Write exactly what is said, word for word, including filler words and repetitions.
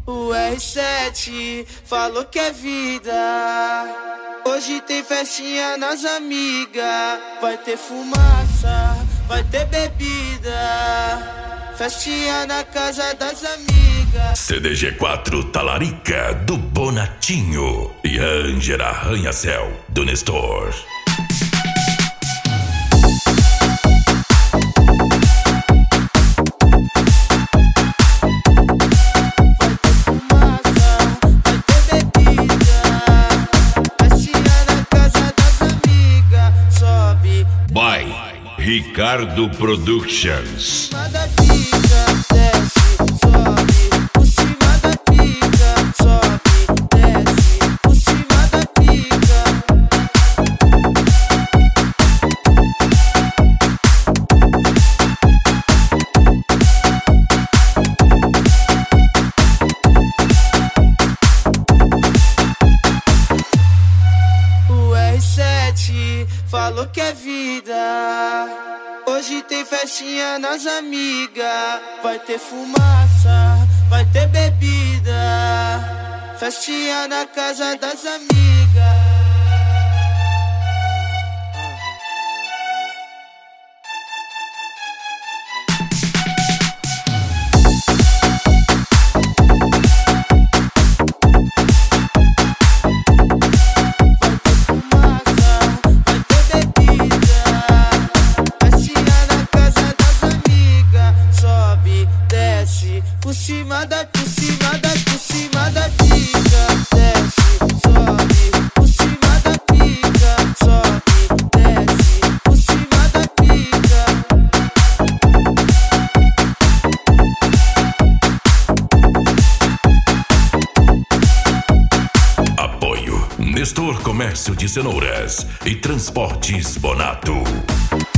O R sete falou que é vida. Hoje tem festinha nas amigas. Vai ter fumaça, vai ter bebida. Festinha na casa das amigas. C D G quatro Talarica do Bonatinho e Ângela Arranha-Céu do Nestor. By Ricardo Productions. Da pica, desce, sobe, por cima da pica, sobe, desce, por cima da pica. O R sete falou que é vida. Hoje tem festinha nas amigas. Vai ter fumaça, vai ter bebida. Festinha na casa das amigas. Por cima da, por cima da, por cima da pica, desce, sobe, por cima da pica, sobe, desce, por cima da pica. Apoio Nestor Comércio de Cenouras e Transportes Bonato.